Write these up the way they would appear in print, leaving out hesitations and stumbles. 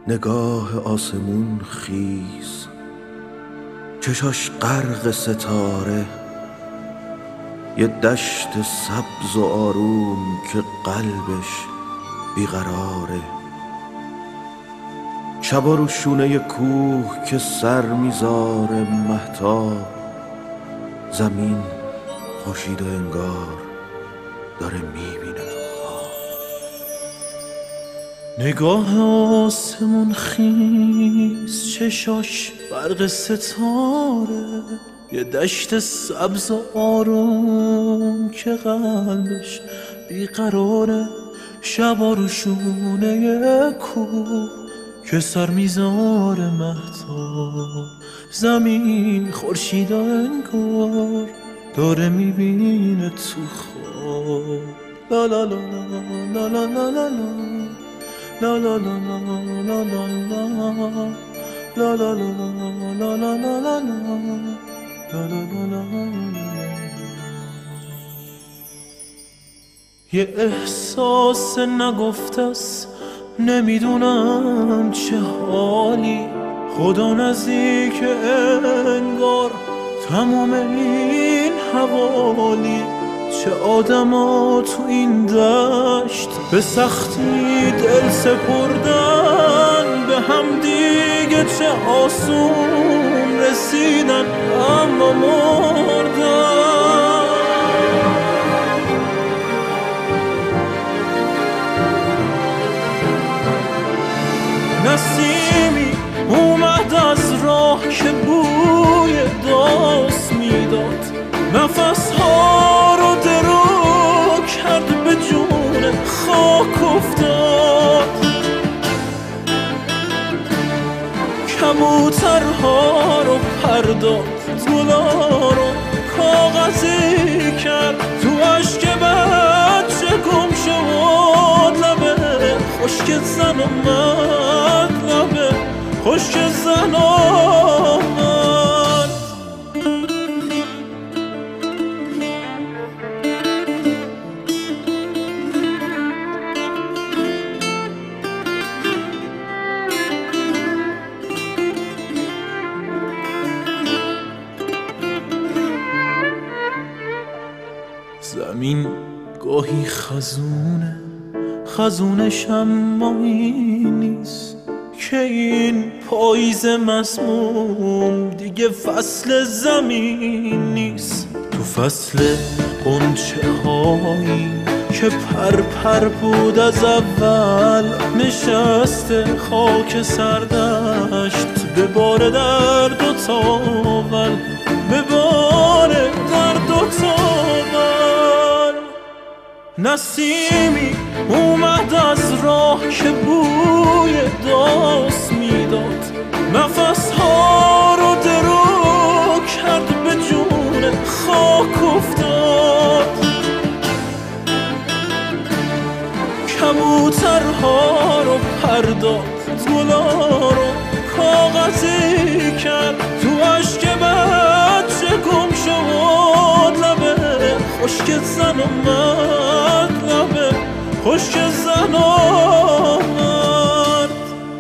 نگاه آسمون خیز، چشاش غرق ستاره، یه دشت سبز و آروم که قلبش بیقراره. شبا رو شونه کوه که سر میذاره مهتاب، زمین خورشید و انگار داره میبینه تو خواب. نگاه آسمون خیز، چشاش برق ستاره، یه دشت سبز و آروم که قلبش بیقراره. شبا رو شونه کوه که سر میذاره مهتاب، زمین خورشید و انگار داره میبینه تو خواب. لا لا لا لا لا لا لا لا لا لا لا لا لا لا لا لا لا لا لا. یه احساس نگفته است، نمیدونم چه حالی، خدا نزدیک انگار تمام این حوالی. چه آدما تو این دشت به سختی دل سپردن به هم دیگه، چه آسون رسیدن اما مردن. نسیمی اومد از راه که بوی داس میداد، نفسها رو درو کرد به جون خاک افتاد. کبوترها رو پرداخت، گلا رو کاغذی کرد، تو اشک بچه گم شد لبه خشک زن اومد، لبه خشک زن اومد. زمین گاهی خزونه، خزونش اما این نیست که این پاییز مسموم دیگه فصل زمین نیست. تو فصل غنچه هایی که پر بود از اول، نشسته خاک سردشت به بار درد و تاول، به بار درد و تاول. نسیمی اومد از راه که بوی داس میداد، نفسها رو درو کرد به جون خاک افتاد. کبوترها رو پرداخت، گلا رو کاغذی کرد، تو اشک بچه گم شد لبه خشک زن اومد، لبه خشک زن اومد.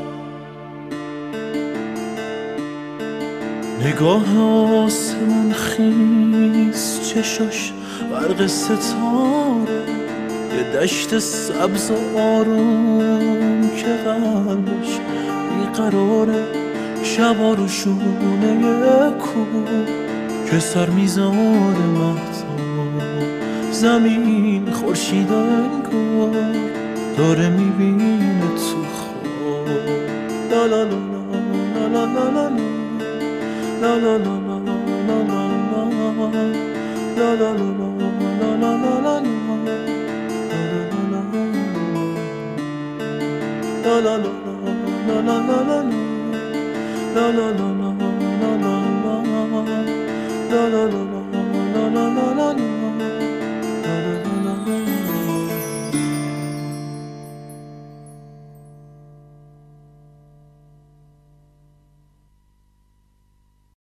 نگاه آسمون خیز، چشاش برق ستاره، یه دشت سبز و آروم که قلبش بیقراره. شبا رو شونه کوه که سر میذاره مهتاب، زمین خورشید و انگار داره میبینه تو خواب. لا لا لا لا لا لا لا لا لا لا لا لا لا لا